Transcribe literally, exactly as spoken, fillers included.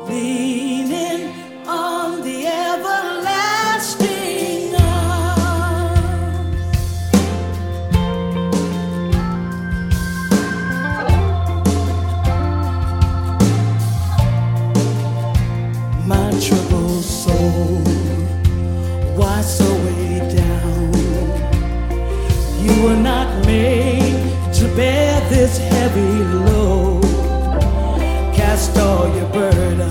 leaning on the everlasting arms. My troubled soul, why so way down? You were not made to bear this heavy load. Cast all your burden